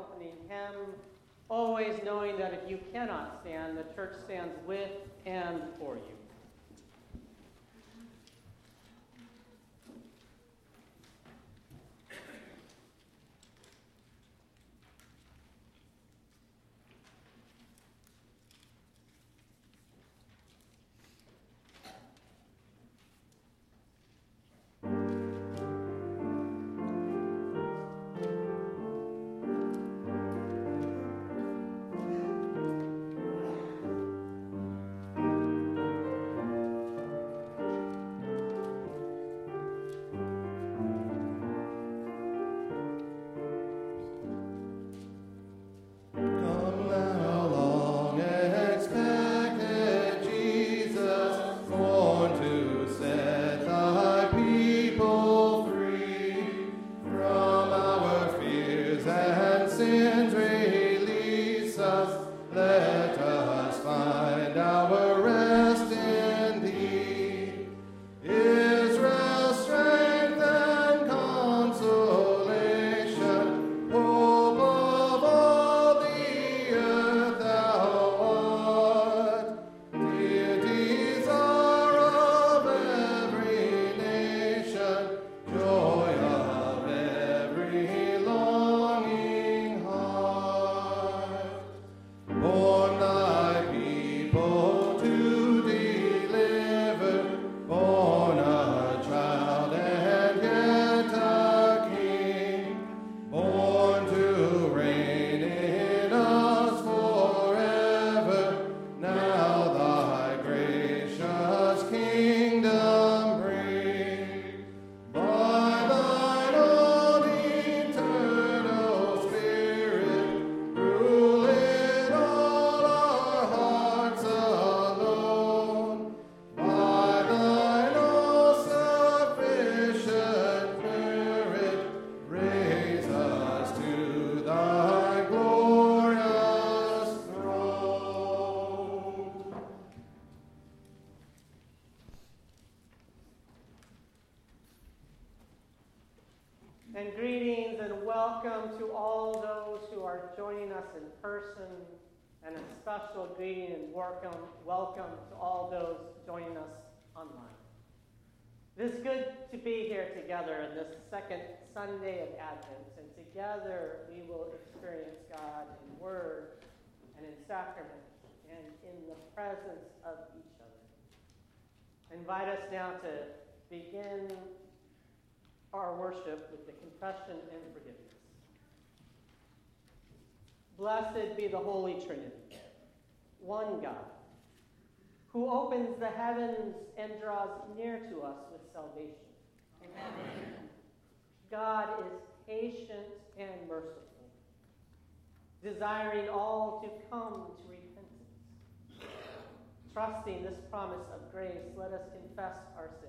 opening hymn, always knowing that if you cannot stand, the church stands with and for you. And greetings and welcome to all those who are joining us in person, and a special greeting and welcome to all those joining us online. It is good to be here together in this second Sunday of Advent, and together we will experience God in word and in sacrament and in the presence of each other. I invite us now to begin our worship with the confession and forgiveness. Blessed be the Holy Trinity, one God, who opens the heavens and draws near to us with salvation. Amen. God is patient and merciful, desiring all to come to repentance. Trusting this promise of grace, let us confess our sins.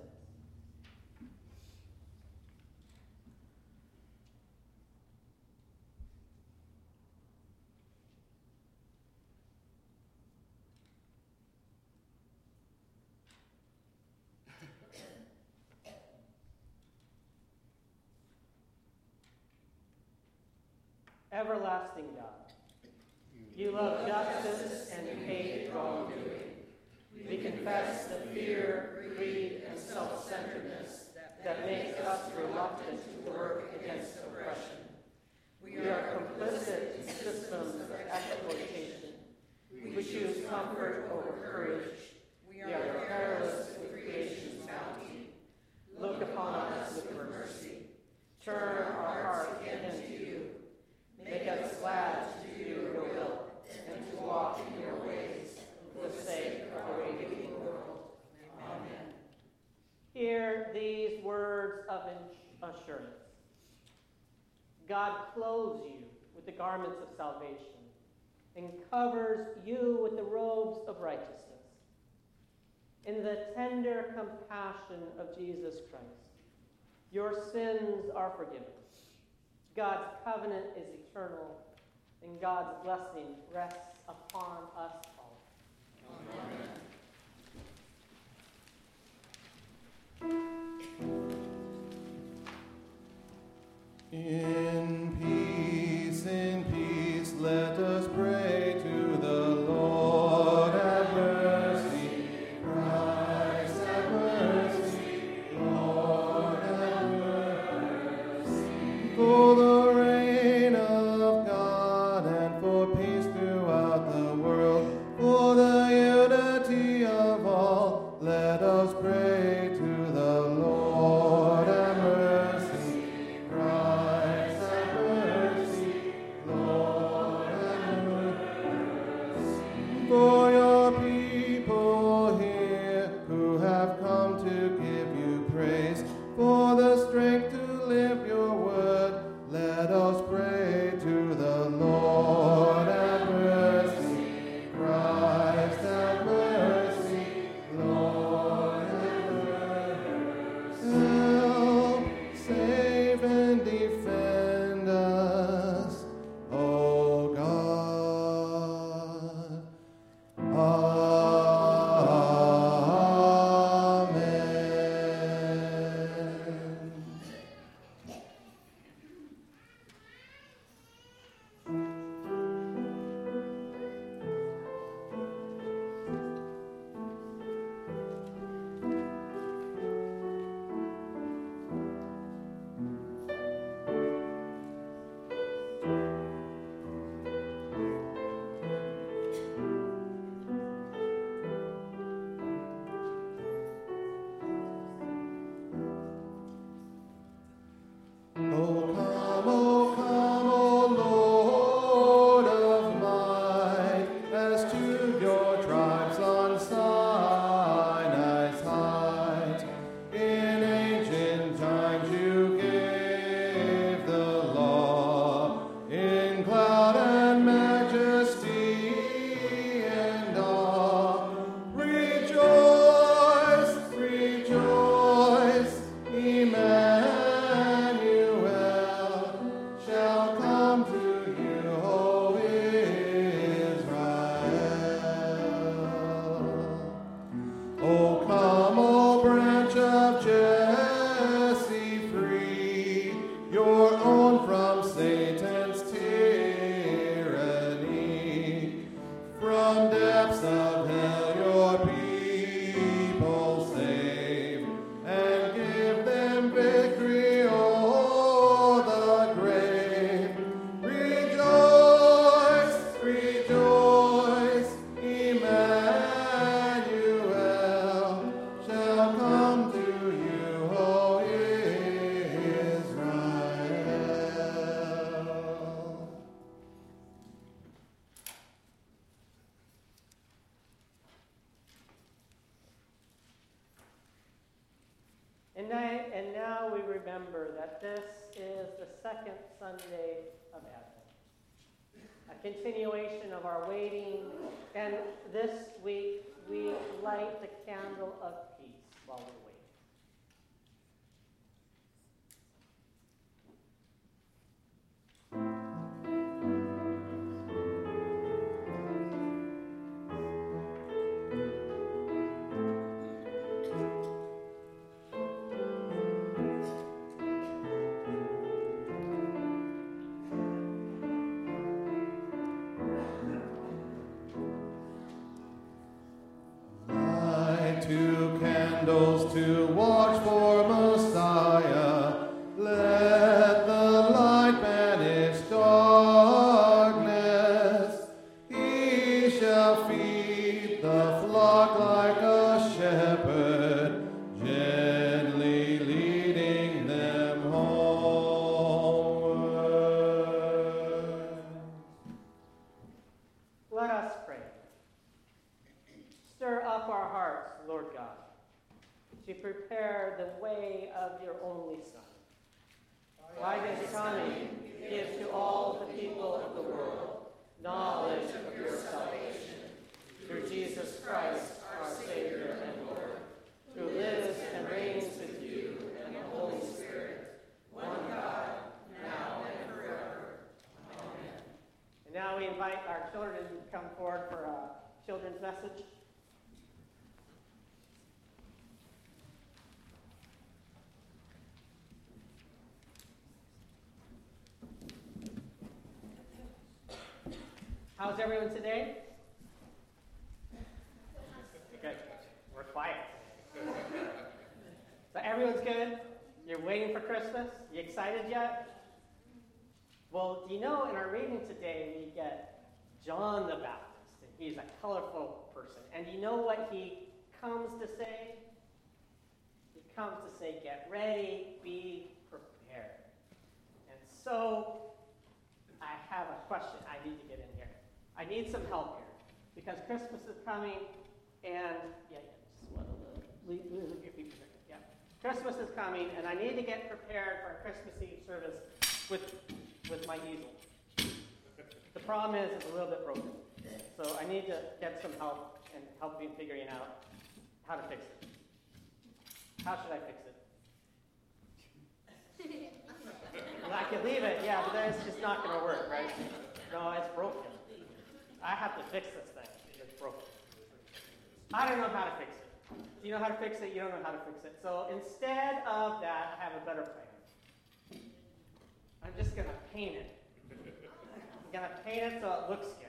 Everlasting God, you love justice and hate wrongdoing. We confess the fear, greed, and self-centeredness that makes us reluctant to work against oppression. We are complicit in systems of exploitation. We choose comfort over courage. We are careless with creation's bounty. Look upon us with mercy. Turn our hearts again to you. Make us glad to do your will and to walk in your ways for the sake of a radiant world. Amen. Hear these words of assurance. God clothes you with the garments of salvation and covers you with the robes of righteousness. In the tender compassion of Jesus Christ, your sins are forgiven. God's covenant is eternal, and God's blessing rests upon us all. Amen. In peace, in peace. let us pray to the Lord. Have mercy, Christ, have mercy, Lord, have mercy. For the reign of God and for peace throughout the world, for the unity of all, let us pray to the Lord. Have mercy, Christ, have mercy, Lord, have mercy. For your people here who have come to give you praise, for the strength to live your word, let us pray to the Lord. Have mercy, Christ, have mercy, Lord, have mercy. Help, save, and defend us, O God. Amen. O come, O Lord of might, as to your tribes on Sinai's height. In ancient times you gave the law, in cloud and majesty and awe. Rejoice, rejoice, Emmanuel shall come to you, O Israel. O come, O branch of Jesse, free your own from Satan's tyranny. From depths of hell your people save, and give them victory o'er the grave. Rejoice, rejoice, Emmanuel shall come to you, O Israel. And now we remember that this is the second Sunday of Advent, a continuation of our waiting, and this week we light the candle of peace while we wait. Light two candles to watch for Messiah. Let the light banish darkness. He shall feed the flock like a shepherd, gently leading them homeward. Let us pray. Stir up our hearts, Lord God, to prepare the way of your only Son. By his coming, give to all the people of the world knowledge of your salvation. Through Jesus Christ, our Savior and Lord, who lives and reigns with you and the Holy Spirit, one God, now and forever. Amen. And now we invite our children to come forward for a children's message. How's everyone today? Good. We're quiet. So everyone's good? You're waiting for Christmas? You excited yet? Well, do you know in our reading today we get John the Baptist, and he's a colorful person. And you know what he comes to say? He comes to say, get ready, be prepared. And so I have a question I need to get in here. I need some help here because Christmas is coming, and Christmas is coming, and I need to get prepared for a Christmas Eve service with my easel. The problem is it's a little bit broken, so I need to get some help and help me figuring out how to fix it. How should I fix it? Well, I could leave it, yeah, but then it's just not going to work, right? No, it's broken. I have to fix this thing. It's broken. I don't know how to fix it. Do you know how to fix it? You don't know how to fix it. So instead of that, I have a better plan. I'm just going to paint it. I'm going to paint it so it looks good.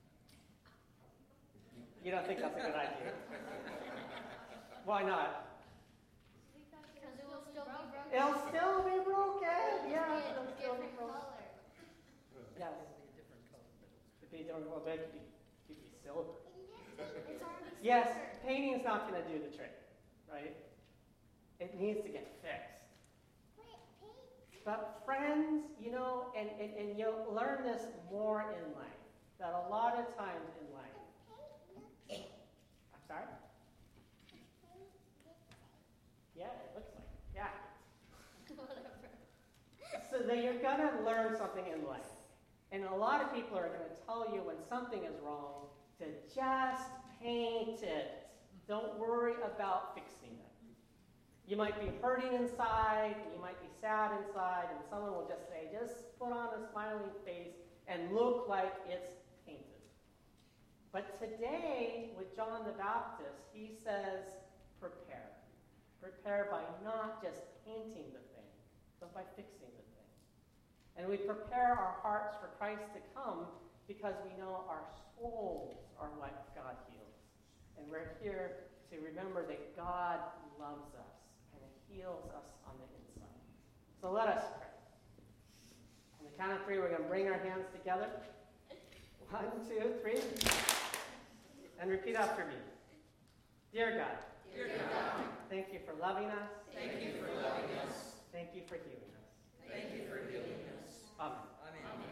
You don't think that's a good idea? Why not? Because it will still be broken. It'll still be broken. Yeah, it'll still be broken. Yes. Could be different color, but it could be silver. It's already Yes, silver. painting's not going to do the trick, right? It needs to get fixed. But friends, you know, and you'll learn this more in life, that a lot of times in life, I'm sorry? Yeah, it looks like it. Yeah. Whatever. So that you're going to learn something in life. And a lot of people are going to tell you when something is wrong to just paint it. Don't worry about fixing it. You might be hurting inside, and you might be sad inside, and someone will just say, just put on a smiling face and look like it's painted. But today, with John the Baptist, he says, prepare. Prepare by not just painting the thing, but by fixing the thing. And we prepare our hearts for Christ to come because we know our souls are what God heals. And we're here to remember that God loves us and heals us on the inside. So let us pray. On the count of three, we're going to bring our hands together. 1, 2, 3. And repeat after me. Dear God. Dear God, Thank you for loving us. thank you for loving us. Thank you for healing us. Thank you for healing us. Amen. Amen.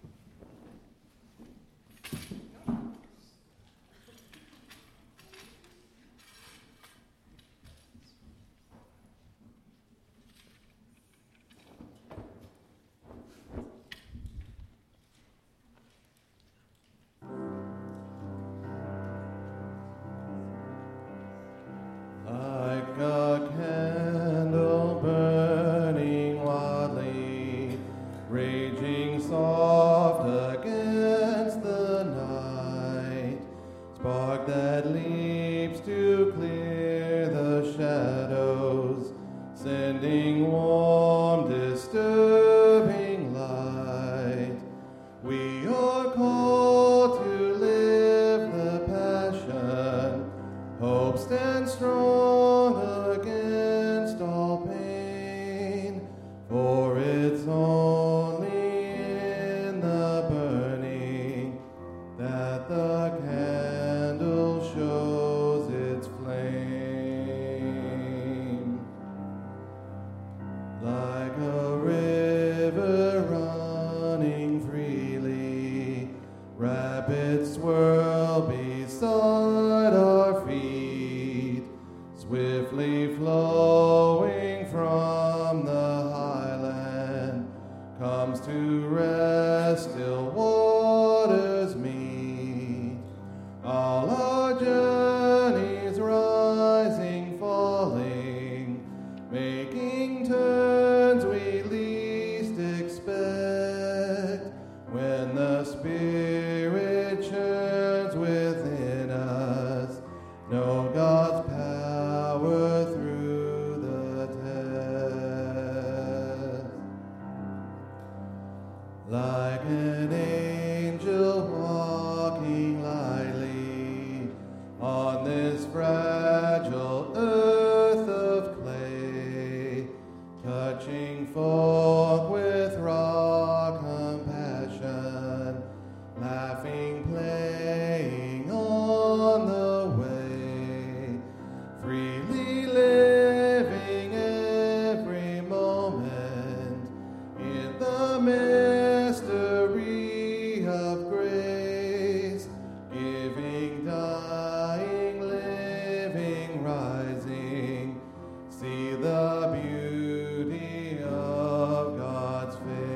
Like a candle burning wildly, raging soft against the night, spark that leaps to clear the shadows, sending warm, disturbing light. We are called to live the passion. Hope stands strong against all pain, for it's only in the burning that the candle shows its flame. Like a river running freely, rapid swirl beside our feet, swiftly flowing from the highland, comes to rest till waters meet. All our journeys rising, falling, making turns we least expect, when the Spirit churns within us, know God's power through the test. Like an angel tree of grace, giving, dying, living, rising. See the beauty of God's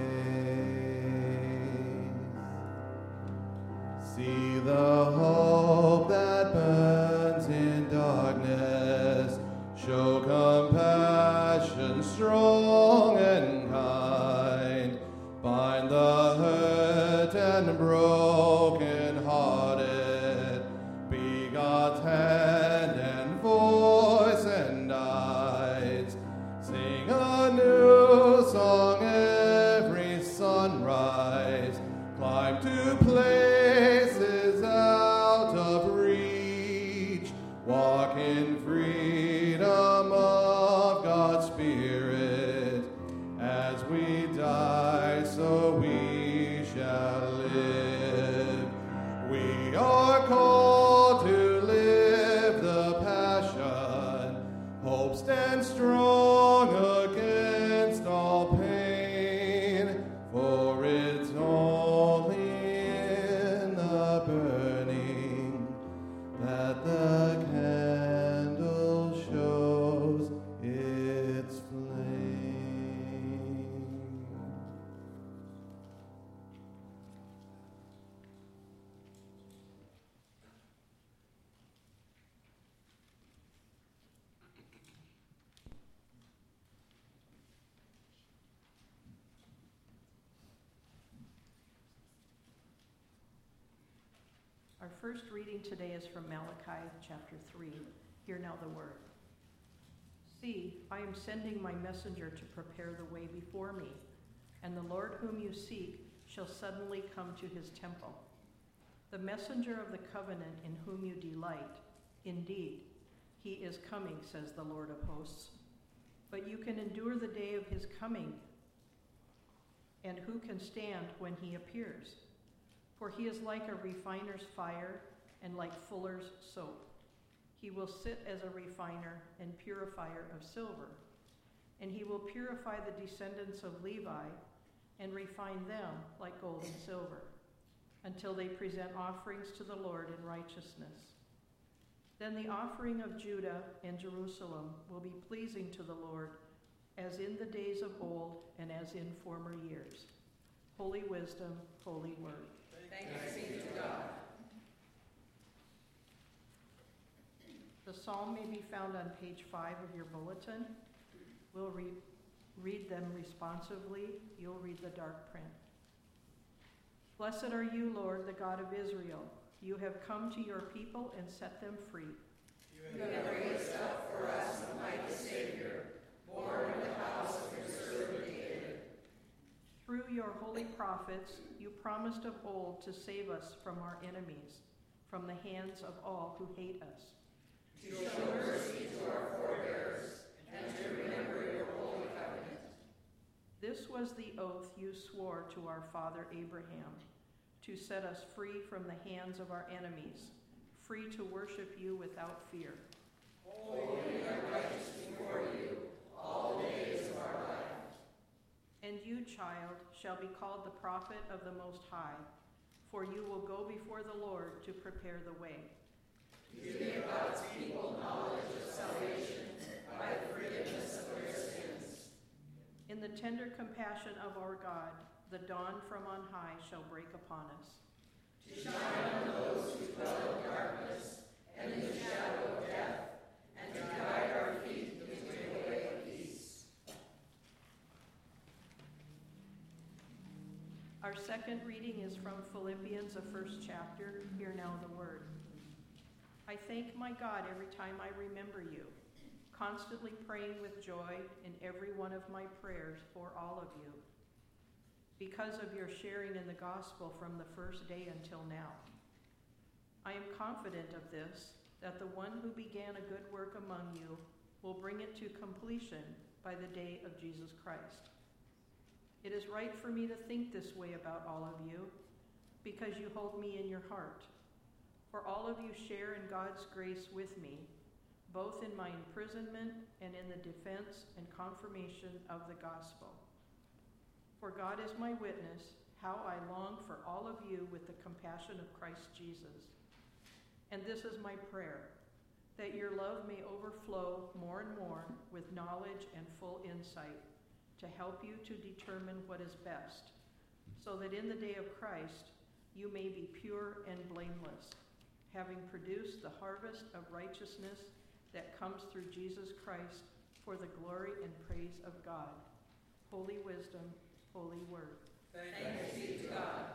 face. See the hope that burns in darkness. Show compassion strong and kind. Bind the hurt and broken hearted. Be God's hand and voice and eyes. Sing a new song every sunrise. Climb to places out of reach. Walk in freedom of God's Spirit. As we die, so we shall live. We are called to live the passion. Hope stands strong against all pain, for it's only in the burning that the candle shows its flame. Our first reading today is from Malachi chapter 3. Hear now the word. See, I am sending my messenger to prepare the way before me, and the Lord whom you seek shall suddenly come to his temple. The messenger of the covenant in whom you delight, indeed, he is coming, says the Lord of hosts. But you can endure the day of his coming, and who can stand when he appears? For he is like a refiner's fire and like fuller's soap. He will sit as a refiner and purifier of silver, and he will purify the descendants of Levi and refine them like gold and silver, until they present offerings to the Lord in righteousness. Then the offering of Judah and Jerusalem will be pleasing to the Lord, as in the days of old and as in former years. Holy wisdom, holy word. Thanks be to God. The psalm may be found on page 5 of your bulletin. We'll read them responsively. You'll read the dark print. Blessed are you, Lord, the God of Israel. You have come to your people and set them free. You have raised up for us a mighty Savior, born in the house of your servant David. Through your holy prophets, you promised of old to save us from our enemies, from the hands of all who hate us. To show mercy to our forebears, and to remember your holy covenant. This was the oath you swore to our father Abraham, to set us free from the hands of our enemies, free to worship you without fear. Holy and righteous before you all the days of our life. And you, child, shall be called the prophet of the Most High, for you will go before the Lord to prepare the way. To give God's people knowledge of salvation by the forgiveness of their sins. In the tender compassion of our God, the dawn from on high shall break upon us. To shine on those who dwell in darkness and in the shadow of death, and to guide our feet into the way of peace. Our second reading is from Philippians, the first chapter. Hear now the word. I thank my God every time I remember you, constantly praying with joy in every one of my prayers for all of you, because of your sharing in the gospel from the first day until now. I am confident of this, that the one who began a good work among you will bring it to completion by the day of Jesus Christ. It is right for me to think this way about all of you, because you hold me in your heart. For all of you share in God's grace with me, both in my imprisonment and in the defense and confirmation of the gospel. For God is my witness, how I long for all of you with the compassion of Christ Jesus. And this is my prayer, that your love may overflow more and more with knowledge and full insight to help you to determine what is best, so that in the day of Christ you may be pure and blameless, having produced the harvest of righteousness that comes through Jesus Christ for the glory and praise of God. Holy wisdom, holy word. Thanks be to God.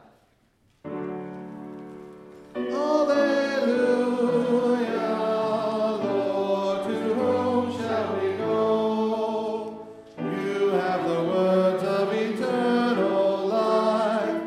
Alleluia, Lord, to whom shall we go? You have the words of eternal life.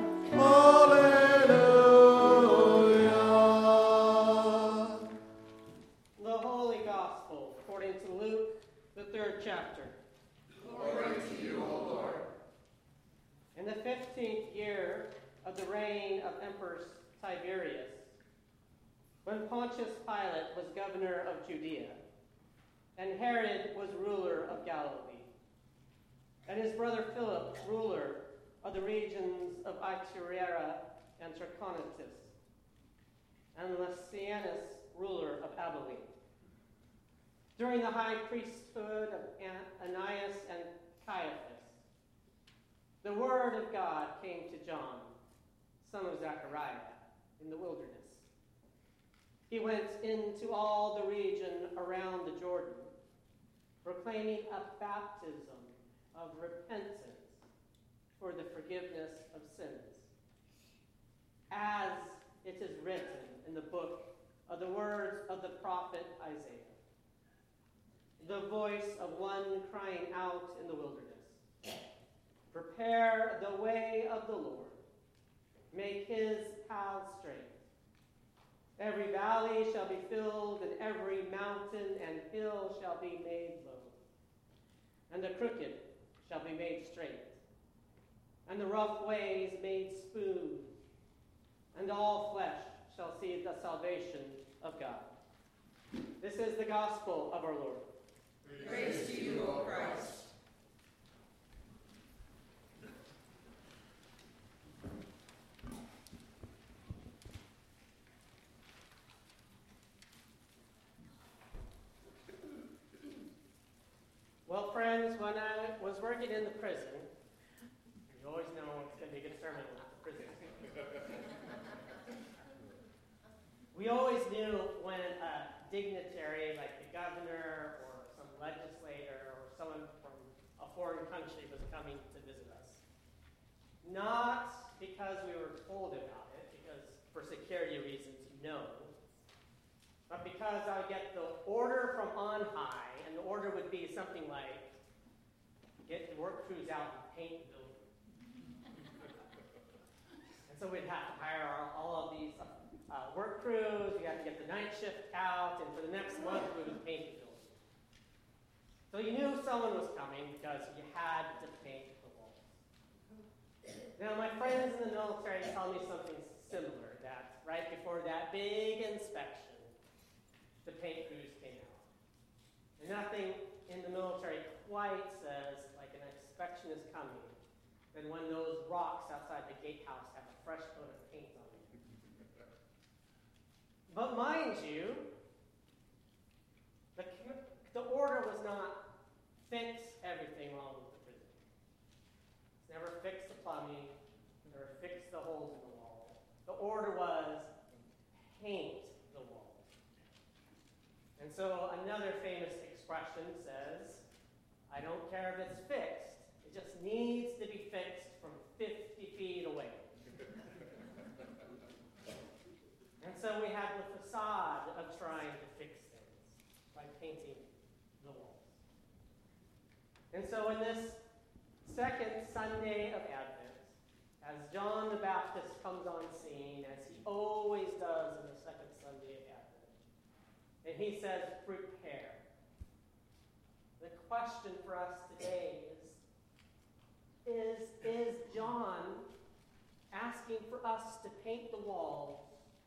Alleluia. The Holy Gospel, according to Luke, the 3rd chapter. Glory to you, O Lord. In the 15th year of the reign of Emperor Tiberius, when Pontius Pilate was governor of Judea, and Herod was ruler of Galilee, and his brother Philip ruler of the regions of Iturea and Trachonitis, and Lysanias ruler of Abilene. During the high priesthood of Ananias and Caiaphas, the word of God came to John, son of Zechariah, in the wilderness. He went into all the region around the Jordan, proclaiming a baptism of repentance for the forgiveness of sins, as it is written in the book of the words of the prophet Isaiah, the voice of one crying out in the wilderness, prepare the way of the Lord, make his paths straight. Every valley shall be filled, and every mountain and hill shall be made low. And the crooked shall be made straight, and the rough ways made smooth, and all flesh shall see the salvation of God. This is the gospel of our Lord. Praise to you, O Christ. Well, friends, when I was working in the prison, you always know it's going to be a good sermon with the prison. We always knew when a dignitary, like the governor or some legislator or someone from a foreign country was coming to visit us. Not because we were told about it, because for security reasons, but because I would get the order from on high, and the order would be something like, get the work crews out and paint the building. And so we'd have to hire all of these work crews, we had to get the night shift out, and for the next month we would paint the building. So you knew someone was coming because you had to paint the walls. Now my friends in the military tell me something similar, that right before that big inspection, the paint crews came out. And nothing in the military quite says, like an inspection is coming, than when those rocks outside the gatehouse have a fresh coat of paint on them. But mind you, the order was not fix everything wrong with the prison. It's never fix the plumbing, never fix the holes in the wall. The order was paint the walls. And so another famous expression says, I don't care if it's fixed, it just needs to be fixed from 50 feet away. And so we had the facade of trying to fix things by painting the walls. And so in this second Sunday of Advent, as John the Baptist comes on scene, as he always does in the second Sunday of Advent, and he says, prepare. The question for us today is John asking for us to paint the walls?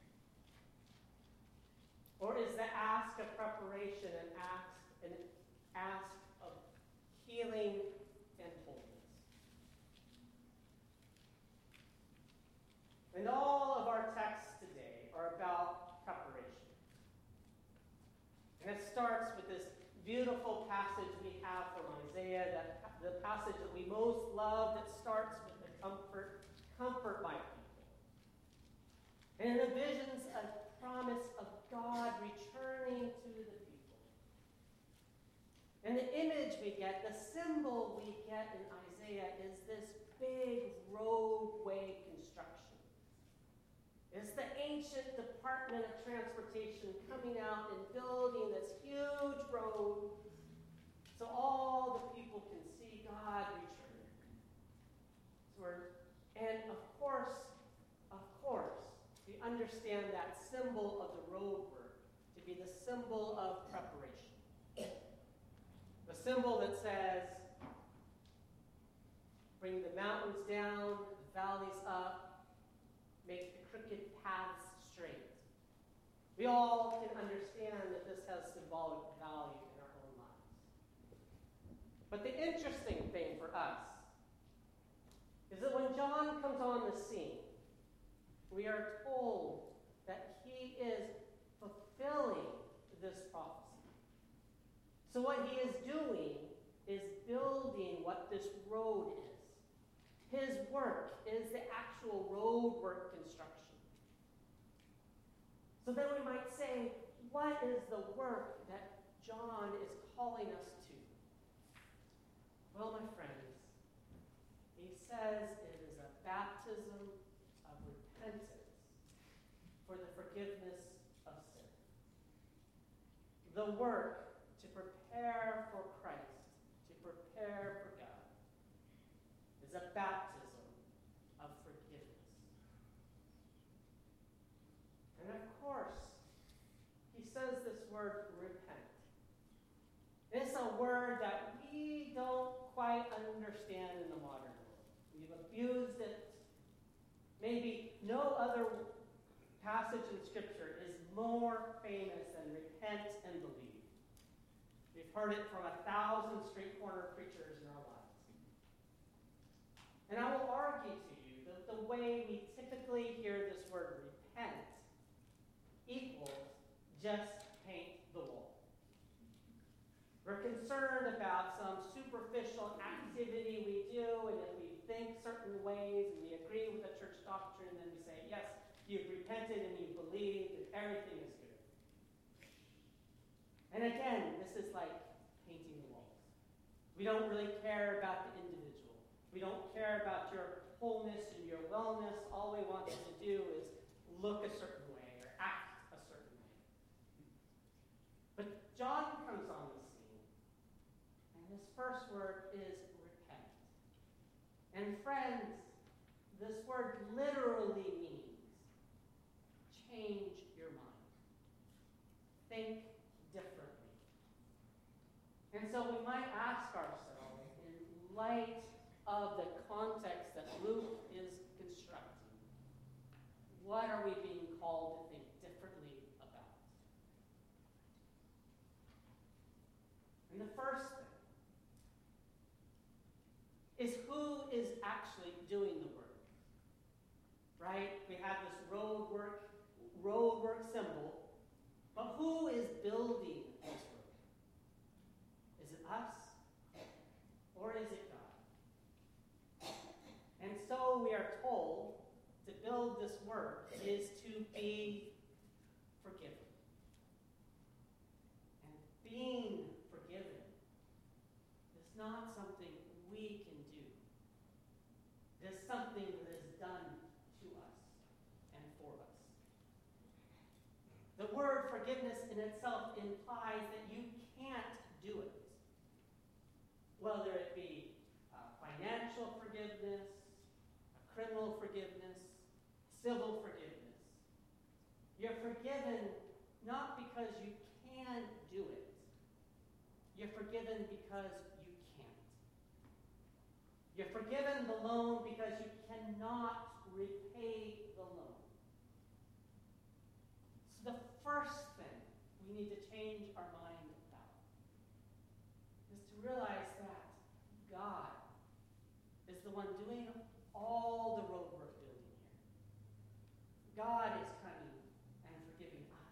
Or is the ask of preparation an ask of healing and wholeness? passage that we most love that starts with the comfort my people. And it envisions a promise of God returning to the people. And the image we get, the symbol we get in Isaiah is this big roadway construction. It's the ancient Department of Transportation coming out and building this huge road so all the people can see God returning. And of course, we understand that symbol of the road work to be the symbol of preparation. The symbol that says, bring the mountains down, the valleys up, make the crooked paths straight. We all can understand that this has symbolic value in our own lives. But the interesting thing for us is that when John comes on the scene, we are told that he is fulfilling this prophecy. So what he is doing is building what this road is. His work is the actual road work construction. So then we might say, what is the work that John is calling us to? Well, my friends, he says it is a baptism of repentance for the forgiveness of sin. The work to prepare for Christ, to prepare for God, is a baptism of forgiveness. And of course, he says this word, repent. It's a word that we don't quite understand in the modern world. We've abused it. Maybe no other passage in Scripture is more famous than repent and believe. We've heard it from 1,000 street corner preachers in our lives. And I will argue to you that the way we typically hear this word repent equals just paint the wall. We're concerned about some superficial activity we do, and if we think certain ways and we agree with the church doctrine, then we say, yes, you've repented and you believed and everything is good. And again, this is like painting the walls. We don't really care about the individual. We don't care about your wholeness and your wellness. All we want you to do is look a certain way or act a certain way. But John comes on the scene, and his first word is repent. And friends, this word literally means change your mind. Think differently. And so we might ask ourselves, in light of the context that Luke is constructing, what are we being called to think differently about? And the first thing is who is actually doing the work. Right? We have this road work symbol, but who is building this road? Is it us? Or is it God? And so we are told to build this work is to be forgiven. And being forgiven is not something we can do. It is something that is done to us and for us. The word forgiveness in itself implies that you can't do it. Whether it be financial forgiveness, criminal forgiveness, civil forgiveness. You're forgiven not because you can do it. You're forgiven because you can't. You're forgiven the loan because you cannot repay the loan. So the first thing we need to change our mind about is to realize that God is the one doing all the road work building here. God is coming and forgiving us.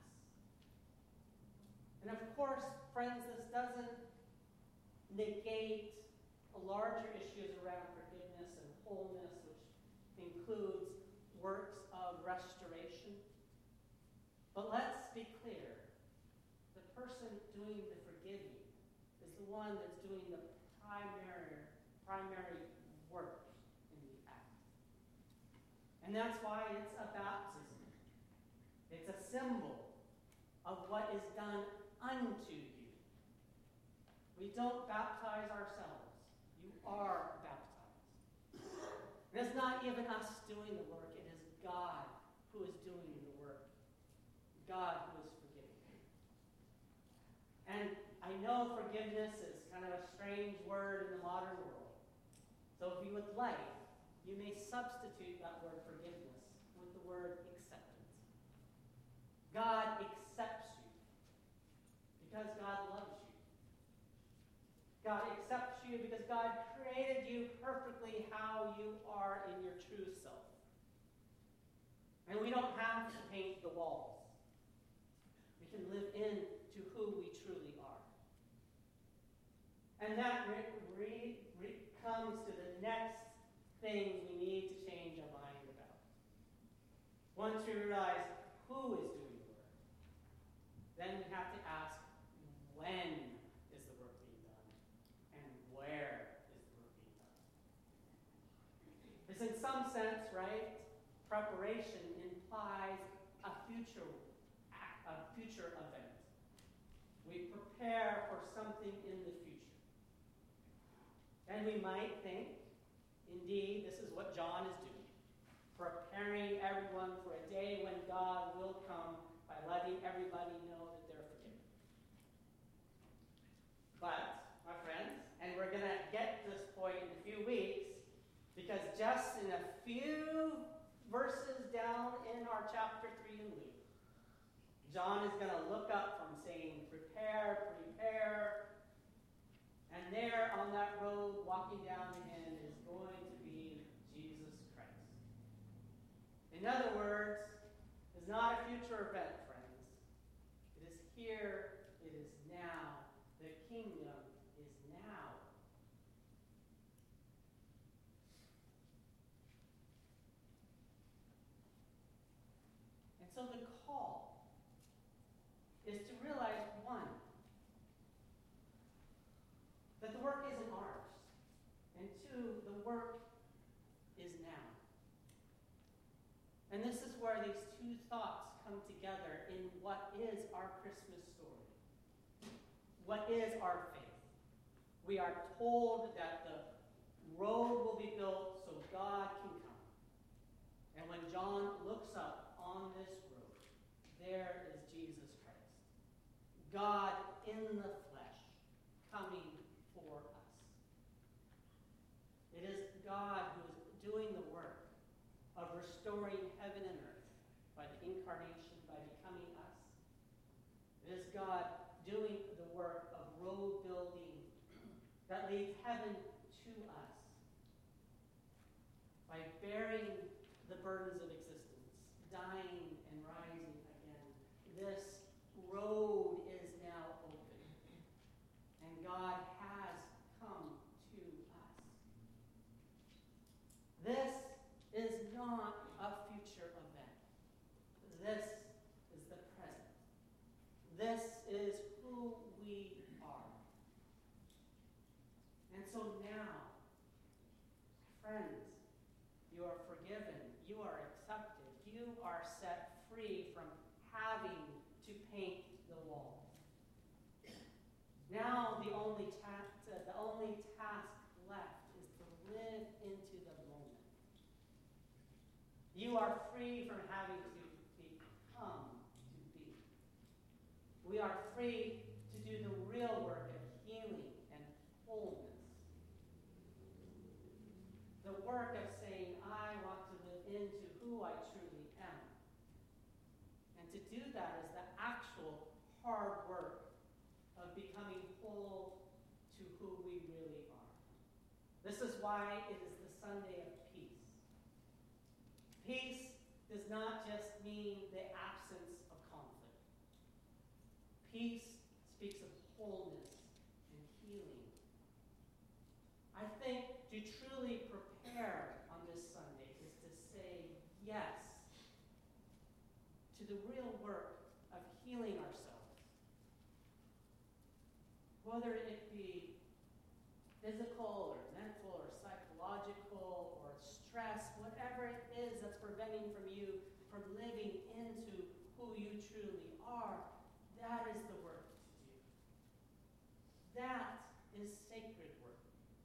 And of course, friends, this doesn't negate larger issues around forgiveness and wholeness, which includes works of restoration. But let's be clear. The person doing the forgiving is the one that's doing the primary work in the act. And that's why it's a baptism. It's a symbol of what is done unto you. We don't baptize ourselves. You are baptized. And it's not even us doing the work. It is God who is doing the work. God who is forgiving. And I know forgiveness is kind of a strange word in the modern world. So if you would like, you may substitute that word forgiveness with the word acceptance. God accepts you because God loves you. God accepts you because God created you perfectly how you are in your true self. And we don't have to paint the walls. We can live into who we truly are. And that comes to the next thing we need to change our mind about. Once we realize who is doing the work, then we have to ask, when is the work being done? And where is the work being done? Because in some sense, right, preparation implies a future event. We prepare for something in the future. And we might think, indeed, this is what John is doing, preparing everyone for a day when God will come by letting everybody know that they're forgiven. But, my friends, and we're going to get to this point in a few weeks, because just in a few verses down in our chapter 3 in Luke, John is going to look up from saying, prepare, and there on that road, walking down the end, is going to be Jesus Christ. In other words, it's not a future event, friends. It is here, it is now. The kingdom is now. And so the call is to realize, one, that the work isn't ours, and two, the work is now. And this is where these two thoughts come together in what is our Christmas story. What is our faith? We are told that the road will be built so God can come. And when John looks up on this road, there is Jesus Christ. God in the flesh, coming for us. It is God who is doing the work of restoring heaven and earth by the incarnation, by becoming us. It is God doing the work of road building that leads heaven to us by bearing the burdens of existence, dying and rising again. This road is now open, and God has come to us. This is not a future event. This is the present. This is who we are. And so now, friends, you are forgiven. You are accepted. You are set free from having to paint the walls. Now the only task left is to live into the moment. You are free from having to become to be. We are free to do the real work of healing and wholeness. The work of saying, I want to live into who I truly am. And to do that is the actual hard work of becoming whole to who we really are. This is why it is the Sunday of peace. Peace does not just mean the absence of conflict. Peace speaks of wholeness and healing. I think to truly prepare on this Sunday is to say yes to the real work of healing ourselves. Whether it be physical or mental or psychological or stress, whatever it is that's preventing from you from living into who you truly are, that is the work to do. That is sacred work.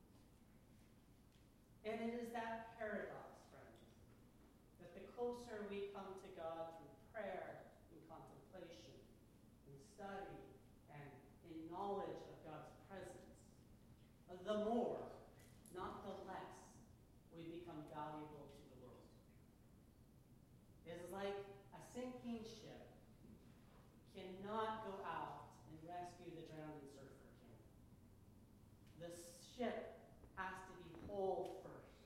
And it is that paradox, friends, that the closer we come to God through prayer and contemplation and study and in knowledge of God's presence, the more, not the less, we become valuable to the world. It's like a sinking ship cannot go out and rescue the drowning surfer, can it? The ship has to be whole first.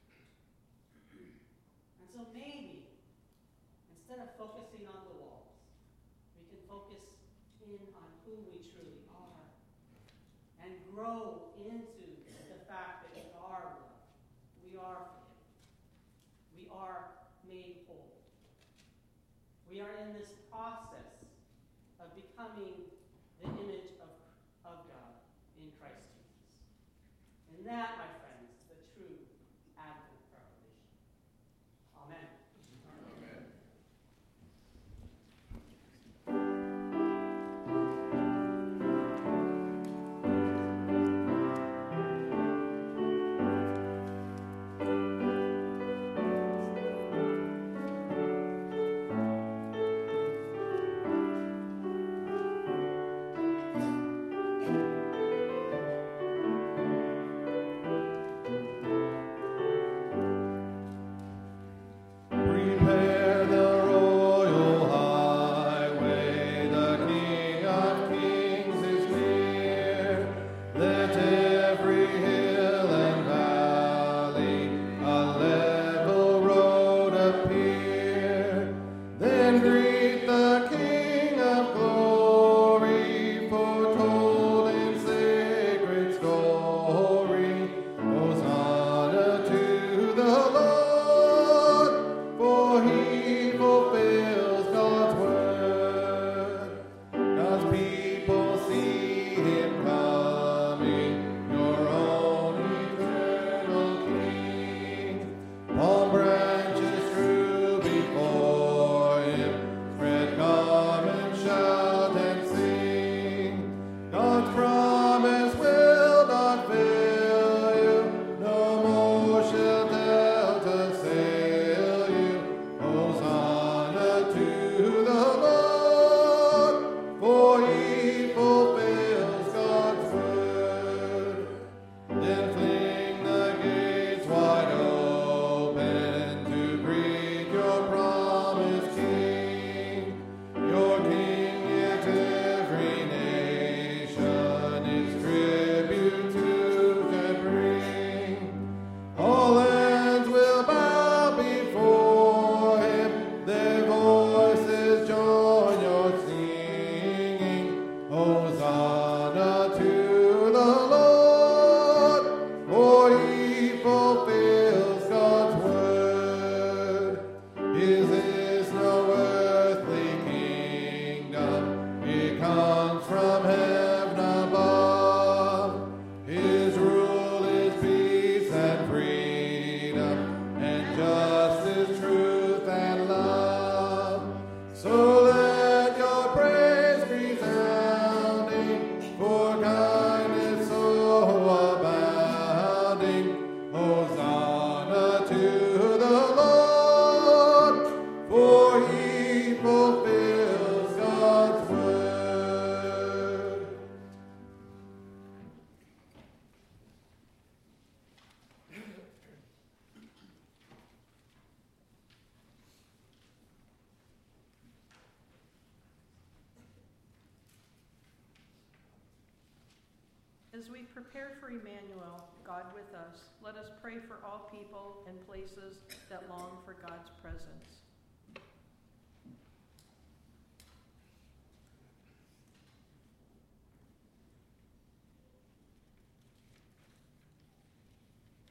And so maybe, instead of focusing on the walls, we can focus in on who we truly are and grow into the fact that we are loved, we are forgiven, we are made whole. We are in this process of becoming the image of God in Christ Jesus. And that, my friends, is the true Advent proclamation. Amen. Amen. Prepare the royal highway, the King of Kings is near. Let every hill and valley a level road appear. Then greet the King of glory, foretold in sacred story. Hosanna to the Lord, for he fulfills God's word. God's people see him coming, your own eternal King. Palm branches strew before him, spread garments, shout and sing. God's promise will not fail you, no more shall doubt assail you. Hosanna to the Lord, for he fulfills God's word. Then fling the gates wide open to greet your promised King. Your King, yet every nation its tribute to can bring. All lands will bow before him, their voices join your singing. Hosanna to the Lord, for he fulfills God's word. His is no earthly kingdom, it comes from heaven above. His rule is peace and freedom, and justice, truth, and love. So let your praise resounding, for kindness so abounding. Hosanna to the Lord, for he fulfills God's word. As we prepare for Emmanuel, God with us, let us pray for all people and places that long for God's presence.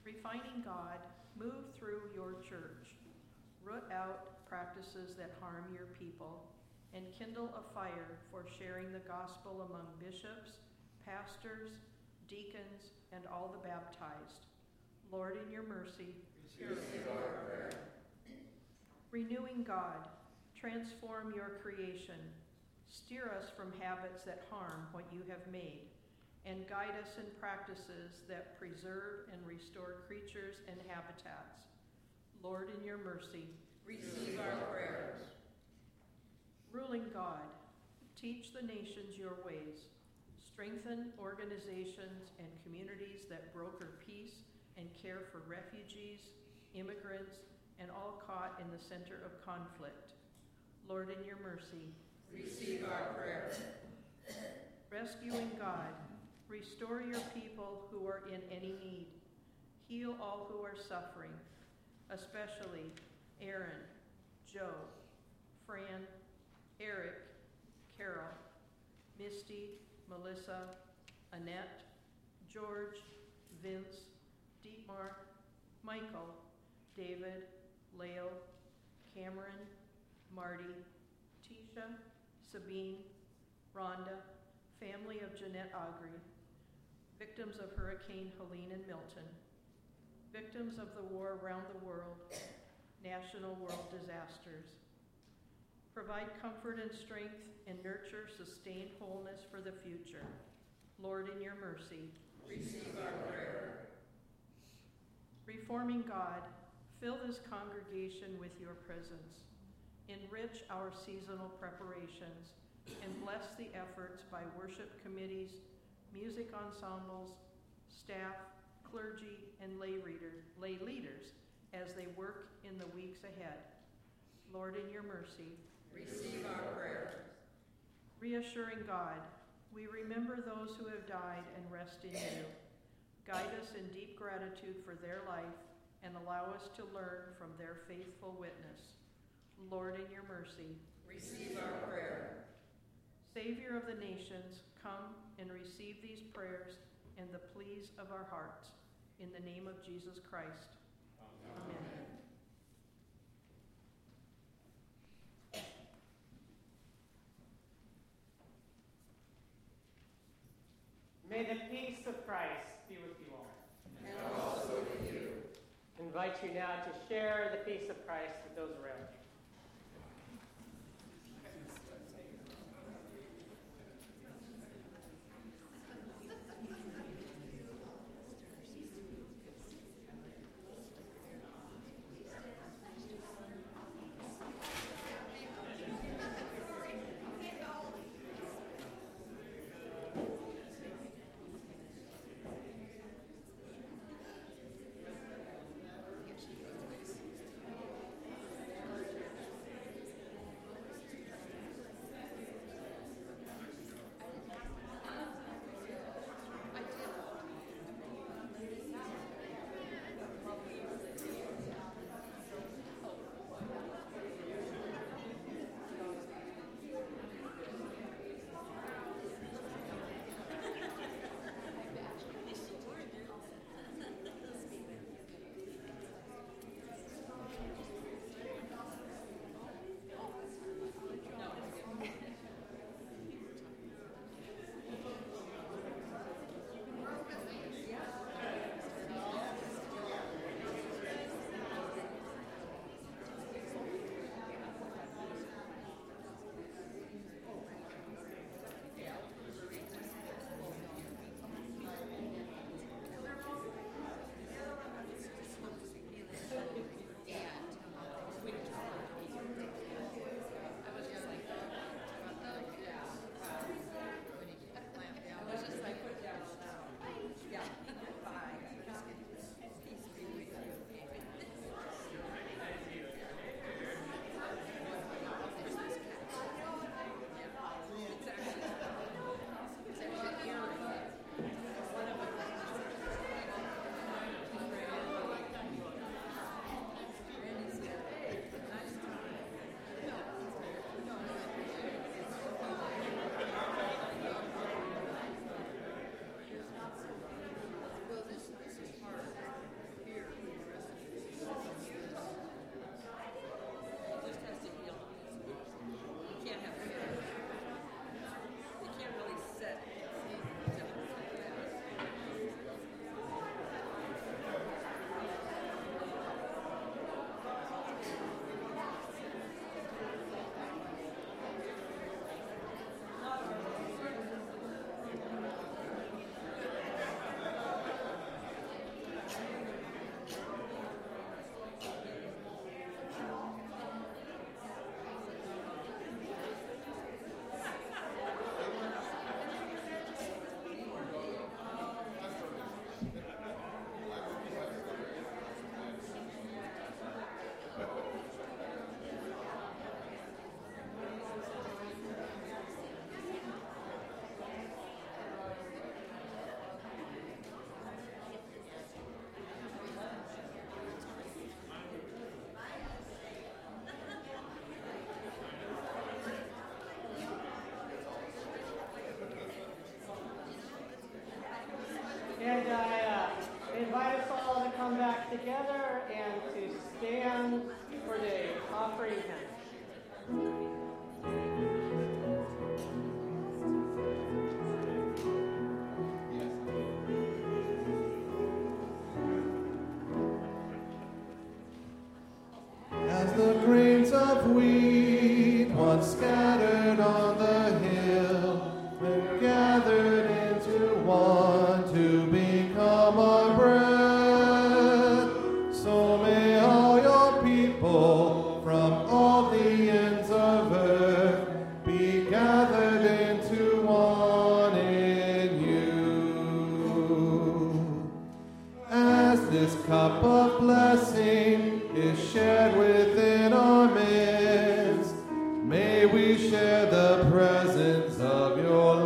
Refining God, move through your church. Root out practices that harm your people, and kindle a fire for sharing the gospel among bishops, pastors, deacons, and all the baptized. Lord, in your mercy, Receive our prayer. renewing God, transform your creation. Steer us from habits that harm what you have made, and guide us in practices that preserve and restore creatures and habitats. Lord, in your mercy, Receive our prayers. ruling God, teach the nations your ways. Strengthen organizations and communities that broker peace and care for refugees, immigrants, and all caught in the center of conflict. Lord, in your mercy, Receive our prayers. rescuing God, restore your people who are in any need. Heal all who are suffering, especially Aaron, Joe, Fran, Eric, Carol, Misty, Melissa, Annette, George, Vince, Dietmar, Michael, David, Leo, Cameron, Marty, Tisha, Sabine, Rhonda, family of Jeanette Augrey, victims of Hurricane Helene and Milton, victims of the war around the world, national world disasters. Provide comfort and strength and nurture sustained wholeness for the future. Lord, in your mercy, Receive our prayer. reforming God, fill this congregation with your presence. Enrich our seasonal preparations and bless the efforts by worship committees, music ensembles, staff, clergy, and lay leaders as they work in the weeks ahead. Lord, in your mercy, Receive our prayers. reassuring God, we remember those who have died and rest in you. Guide us in deep gratitude for their life and allow us to learn from their faithful witness. Lord, in your mercy, Receive our prayer. Savior of the nations, come and receive these prayers and the pleas of our hearts. In the name of Jesus Christ. Amen. May the peace of Christ be with you all. And also with you. I invite you now to share the peace of Christ with those around you. once scattered on the hill, and gathered into one to become our bread. So may all your people from all the ends of earth be gathered into one in you. As this cup of blessing is shared within our midst, may we share the presence of your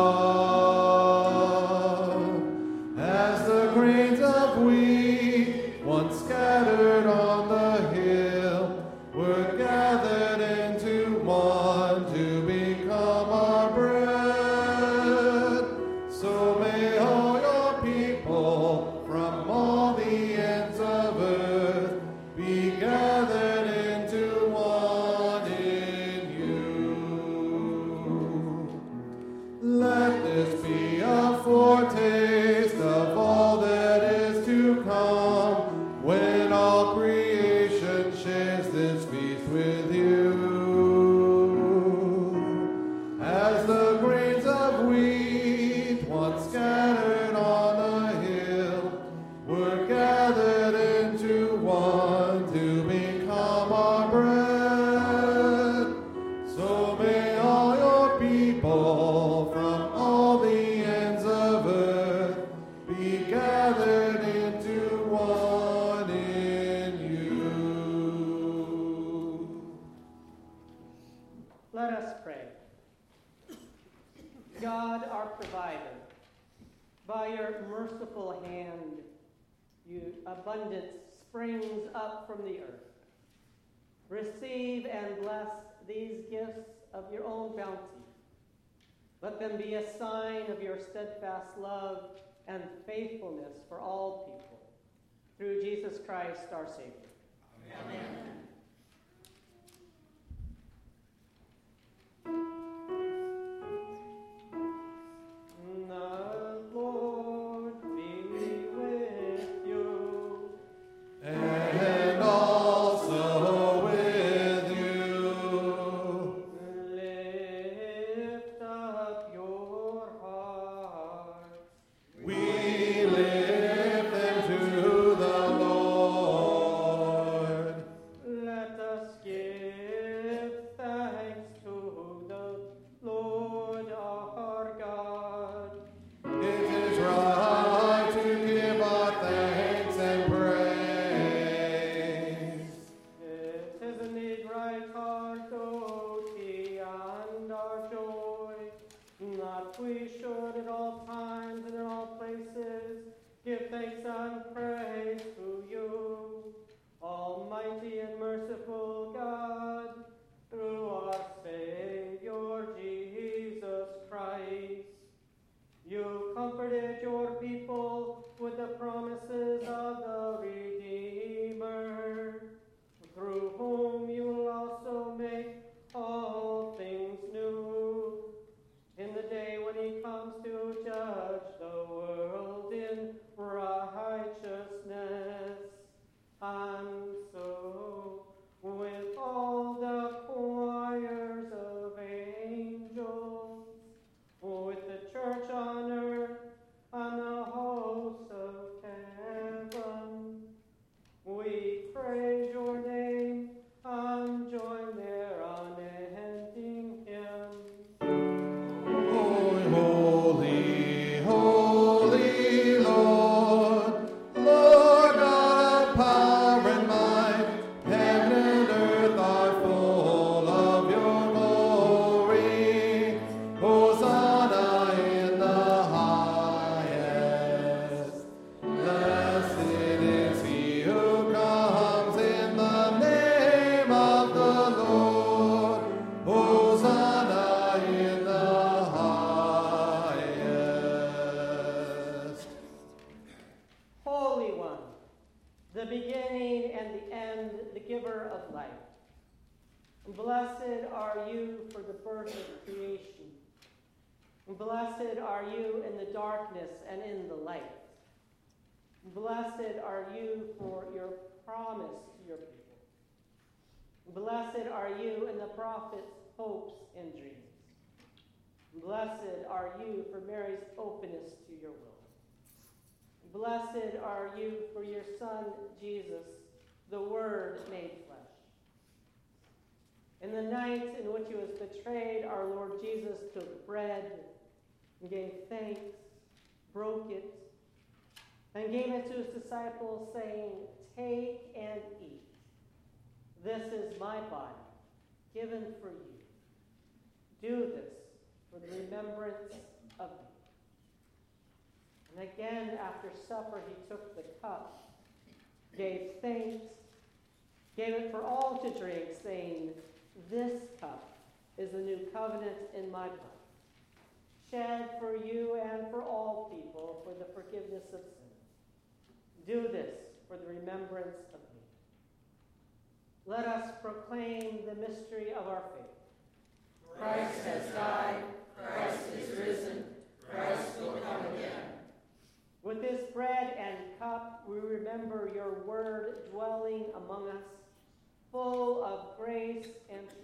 love. As the grains of wheat, once scattered on the hill, were gathered into one to become our bread, so may all your people from all the ends of earth be gathered into one in you. Let this be a foretaste of all that is to come, when all creation shares this feast with you. As the grains of wheat, once scattered on a hill, were gathered into one to become our bread, so may all your people from all the ends of earth be gathered into one in you. Let us pray. God, our provider, by your merciful hand, abundance springs up from the earth. Receive and bless these gifts of your own bounty. Let them be a sign of your steadfast love and faithfulness for all people. Through Jesus Christ, our Savior. Amen. The Lord be with you. And also with you. Lift up your hearts. We lift them to the Lord. Let us give thanks to the Lord our God. It is right to give our thanks and praise. It is indeed right our duty and our joy, that we should at all times and in all places give thanks and praise to you, Almighty and merciful God, through our Savior Jesus Christ. You comforted your people with the promises of the Redeemer, through whom you will also make all things new. In the day when he comes to judge the world in righteousness, and so with all the choirs of angels, with the church on earth and the hosts of heaven, we praise your name and join their unending hymn. Holy, holy Lord, Lord God of power and might, heaven and earth are full of your glory. Hosanna in the highest. Blessed is he who comes in the name of the Lord. Hosanna in the highest. Holy One, the beginning and the end, the giver of life. Blessed are you for the birth of creation. Blessed are you in the darkness and in the light. Blessed are you for your promise to your people. Blessed are you in the prophets hopes, and dreams. Blessed are you for Mary's openness to your will. Blessed are you for your Son, Jesus, the Word made flesh. In the night in which he was betrayed, our Lord Jesus took bread and gave thanks, broke it, and gave it to his disciples, saying, "Take and eat. This is my body, given for you. Do this for the remembrance of me." And again, after supper, he took the cup, gave thanks, gave it for all to drink, saying, "This cup is the new covenant in my blood, shed for you and for all people for the forgiveness of sins. Do this for the remembrance of me." Let us proclaim the mystery of our faith. Christ has died. Christ is risen. Christ will come again. With this bread and cup, we remember your word dwelling among us, full of grace and truth.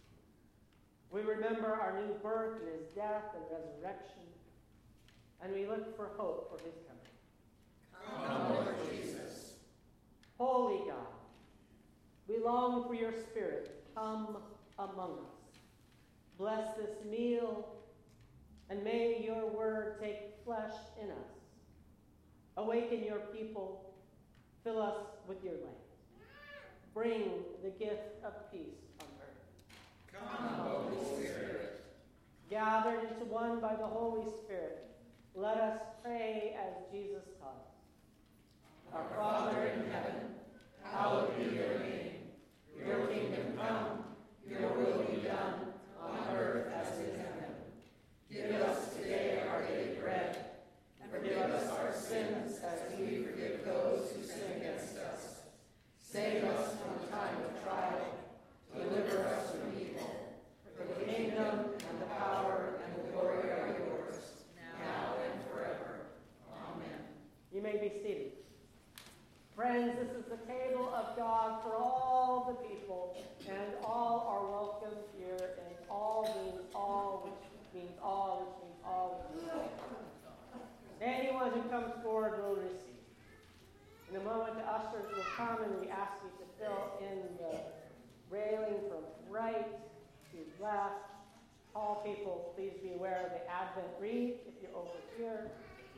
We remember our new birth and his death and resurrection, and we look for hope for his coming. Come, Lord Jesus. Holy God, we long for your Spirit. Come among us. Bless this meal, and may your word take flesh in us. Awaken your people. Fill us with your light. Bring the gift of peace on earth. Come, Holy Spirit. Gathered into one by the Holy Spirit, let us pray as Jesus taught us. Our Father in heaven, hallowed be your name. Your kingdom come, your will be done, on earth as in heaven. Give us today our daily bread, and forgive us our sins as we forgive those who sin against us. Save us from the time of trial. Deliver us from evil. For the kingdom and the power and the glory are yours, now and forever. Amen. You may be seated. Friends, this is the table of God for all the people, and all are welcome here, and all means all, which means all, which means all, which means all. Anyone who comes forward will receive. In a moment, the ushers will come, and we ask you to fill in the railing from right to left. All people, please be aware of the Advent wreath if you're over here.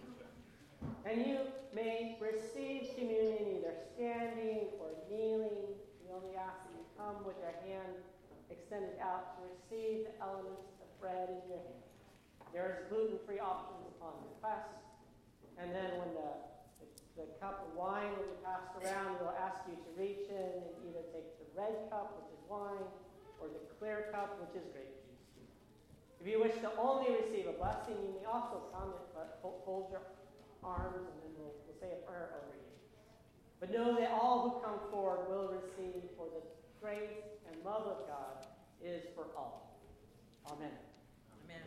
And you may receive communion either standing or kneeling. We only ask that you come with your hand extended out to receive the elements of bread in your hand. There is gluten-free options upon request. And then when the cup of wine will be passed around, we'll ask you to reach in and either take the red cup, which is wine, or the clear cup, which is grape juice. If you wish to only receive a blessing, you may also come and hold your arms, and then we'll say a prayer over you. But know that all who come forward will receive, for the grace and love of God is for all. Amen. Amen.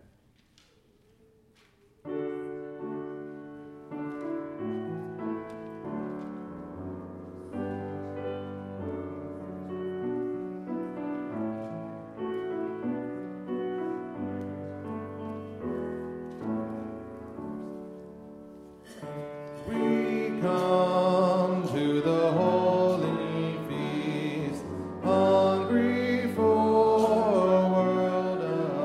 Come to the holy feast, hungry for a world of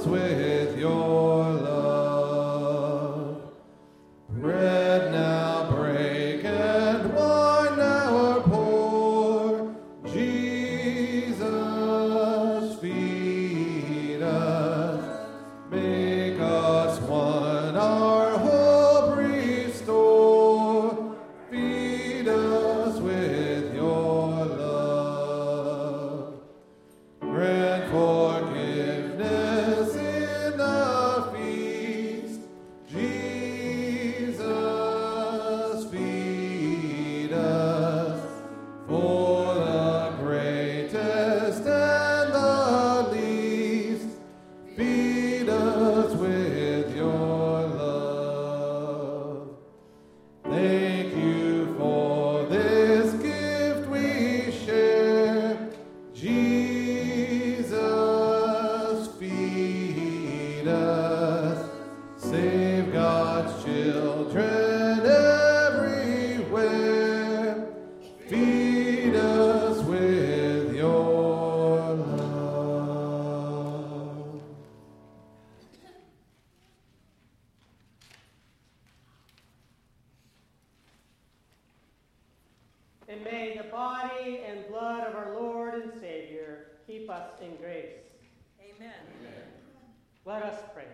us with your love. Bread now break and wine now pour. Jesus, feed us. Make us one, our hope restore. Feed us with your love. Grant forgiveness in the feast. Jesus, feed us for the greatest and the least. Feed us with your love. Thank you for this gift we share. Jesus, feed us. Save God's children everywhere. Feed us with your love. And may the body and blood of our Lord and Savior keep us in grace. Amen. Let us pray.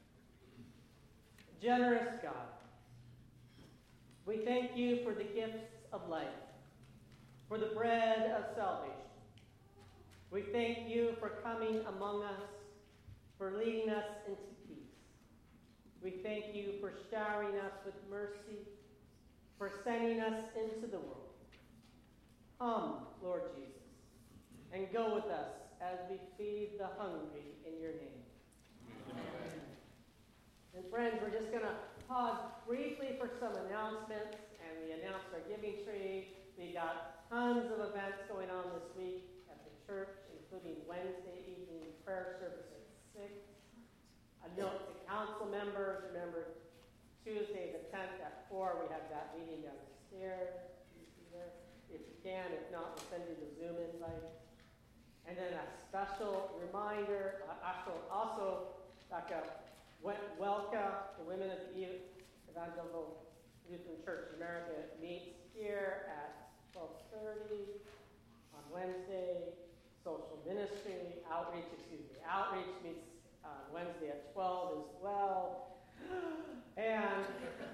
Generous God, we thank you for the gifts of life, for the bread of salvation. We thank you for coming among us, for leading us into peace. We thank you for showering us with mercy, for sending us into the world. Come, Lord Jesus, and go with us as we feed the hungry in your name. Amen. And friends, we're just going to pause briefly for some announcements, and we announced our giving tree. We got tons of events going on this week at the church, including Wednesday evening prayer service at 6. A note to council members, remember Tuesday the 10th at 4, we have that meeting downstairs. You see there? If you can, if not, we'll send you the Zoom invite. And then a special reminder, also, Dr. Welka, the Women of the Evangelical Lutheran Church in America, meets here at 12:30 on Wednesday. Social ministry, outreach meets Wednesday at 12 as well. And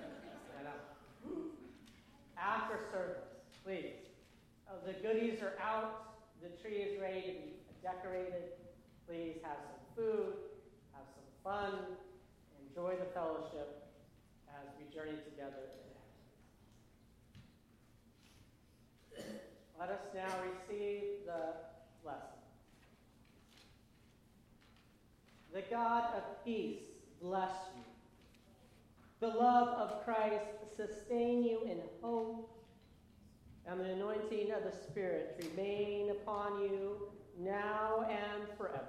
after service, please, the goodies are out. The tree is ready to be decorated. Please have some food, have some fun, enjoy the fellowship as we journey together in Advent. Let us now receive the blessing. The God of peace bless you. The love of Christ sustain you in hope, and the anointing of the Spirit remain upon you now and forever.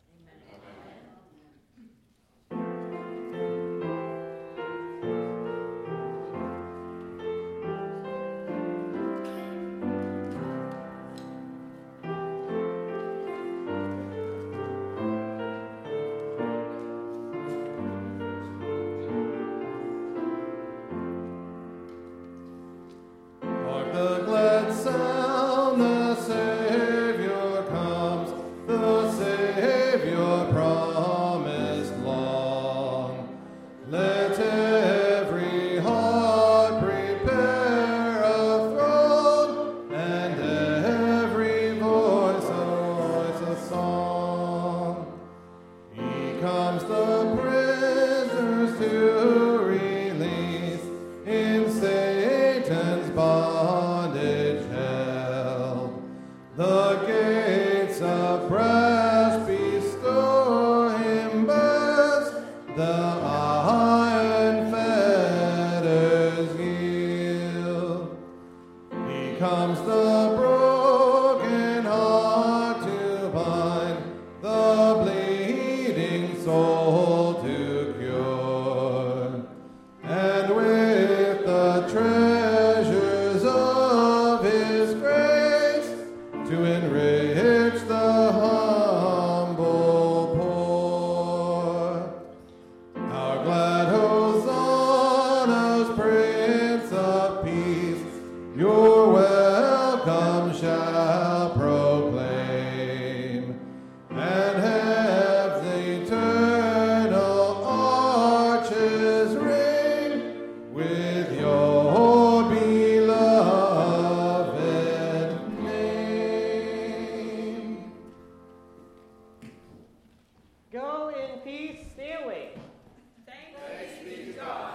Hark the glad sound, the Savior comes, the Savior promised long. Let every heart prepare a throne, and every voice a song. He comes the prisoners to release in Satan's bondage held. The gates of brass bestow him best, the iron fetters yield. He comes the broken heart to bind, the bleeding soul Go in peace. Stay awake. Thanks be to God.